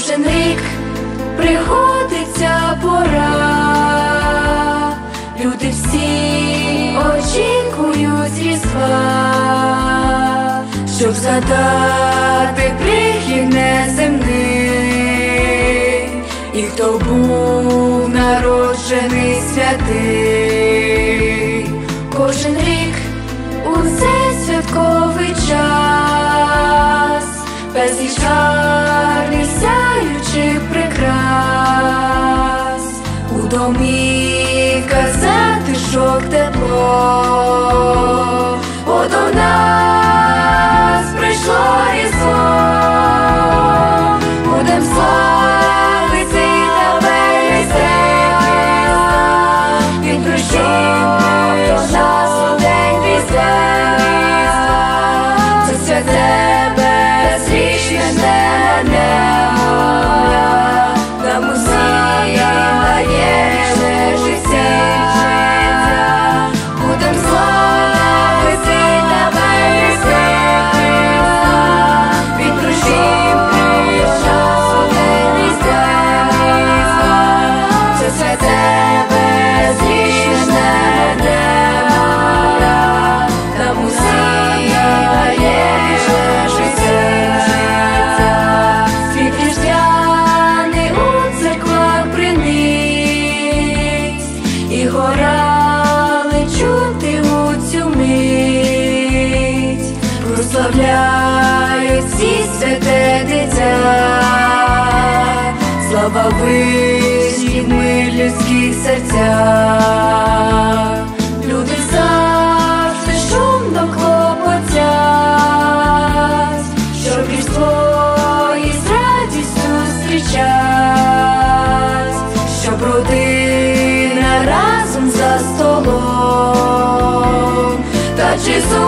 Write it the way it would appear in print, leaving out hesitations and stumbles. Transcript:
Кожен рік приходить ця пора, люди всі очікують Різдва, щоб згадати прихід неземний, і хто був народжений святий. Кожен рік у цей святковий час безліч гарних сяючих прикрас, у домівках затишок тепло, бо до нас прийшло Різдво. Будем славити тебе, Христе, від прощення до нас у день Різдва. Це святе безрічне немовля, нам усім дає вічне життя. Будем славити тебе, Христе, від прощення до нас у день Різдва. Це святе безрічне немовля, нам усім дає вічне життя. Світ різдвяний у церквах приніс, і хорали чути у цю мить, прославляють всі святе дитя. Слава вишній, мир людських серцях. Люди завжди шумно клопотять, щоб Різдво із радістю зустрічать, щоб родина разом за столом, та чи